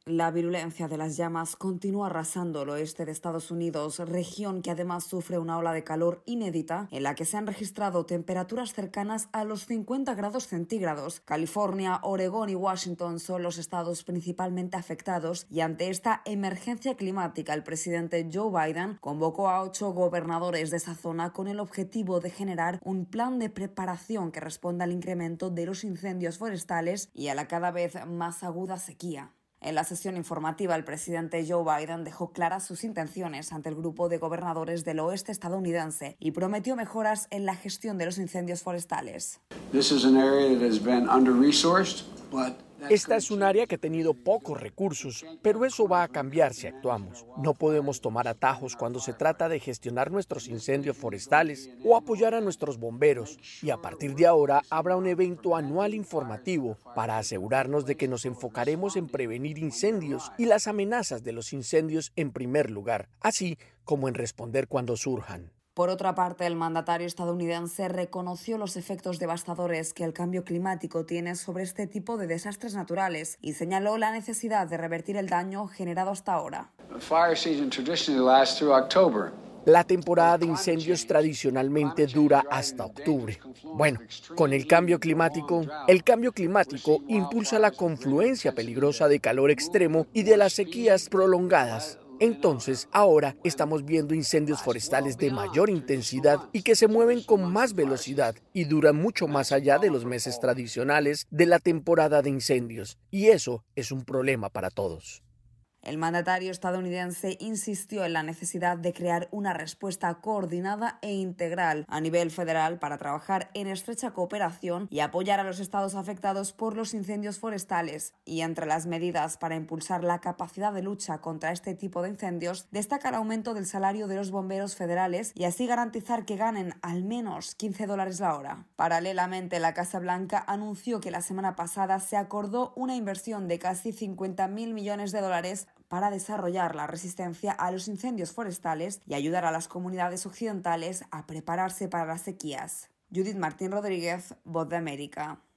La virulencia de las llamas continúa arrasando el oeste de Estados Unidos, región que además sufre una ola de calor inédita en la que se han registrado temperaturas cercanas a los 50 grados centígrados. California, Oregón y Washington son los estados principalmente afectados y ante esta emergencia climática el presidente Joe Biden convocó a 8 gobernadores de esa zona con el objetivo de generar un plan de preparación que responda al incremento de los incendios forestales y a la cada vez más aguda sequía. En la sesión informativa, el presidente Joe Biden dejó claras sus intenciones ante el grupo de gobernadores del oeste estadounidense y prometió mejoras en la gestión de los incendios forestales. Esta es un área que ha tenido pocos recursos, pero eso va a cambiar si actuamos. No podemos tomar atajos cuando se trata de gestionar nuestros incendios forestales o apoyar a nuestros bomberos. Y a partir de ahora habrá un evento anual informativo para asegurarnos de que nos enfocaremos en prevenir incendios y las amenazas de los incendios en primer lugar, así como en responder cuando surjan. Por otra parte, el mandatario estadounidense reconoció los efectos devastadores que el cambio climático tiene sobre este tipo de desastres naturales y señaló la necesidad de revertir el daño generado hasta ahora. La temporada de incendios tradicionalmente dura hasta octubre. Bueno, con el cambio climático impulsa la confluencia peligrosa de calor extremo y de las sequías prolongadas. Entonces, ahora estamos viendo incendios forestales de mayor intensidad y que se mueven con más velocidad y duran mucho más allá de los meses tradicionales de la temporada de incendios. Y eso es un problema para todos. El mandatario estadounidense insistió en la necesidad de crear una respuesta coordinada e integral a nivel federal para trabajar en estrecha cooperación y apoyar a los estados afectados por los incendios forestales. Y entre las medidas para impulsar la capacidad de lucha contra este tipo de incendios, destaca el aumento del salario de los bomberos federales y así garantizar que ganen al menos $15 la hora. Paralelamente, la Casa Blanca anunció que la semana pasada se acordó una inversión de casi $50.000 millones para desarrollar la resistencia a los incendios forestales y ayudar a las comunidades occidentales a prepararse para las sequías. Judith Martín Rodríguez, Voz de América.